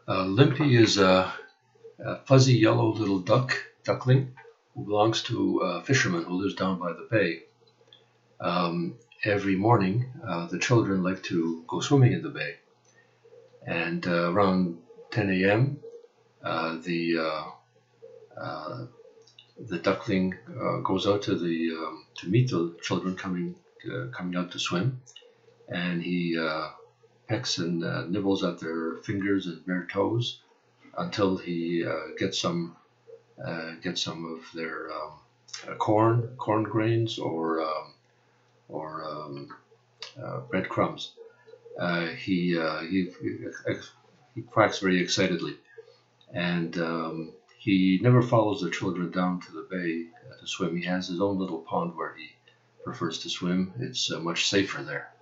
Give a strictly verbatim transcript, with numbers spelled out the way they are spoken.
Uh, Limpy is a, a fuzzy yellow little duck, duckling, who belongs to a fisherman who lives down by the bay. Um, every morning, uh, the children like to go swimming in the bay, and uh, around ten a m, uh, the uh, uh, the duckling uh, goes out to the um, to meet the children coming uh, coming out to swim, and he uh, pecks and uh, nibbles at their fingers and bare toes until he uh, gets some uh, gets some of their um, uh, corn corn grains or um, or um, uh, breadcrumbs. Uh, he, uh, he he quacks very excitedly, and um, he never follows the children down to the bay uh, to swim. He has his own little pond where he prefers to swim. It's uh, much safer there.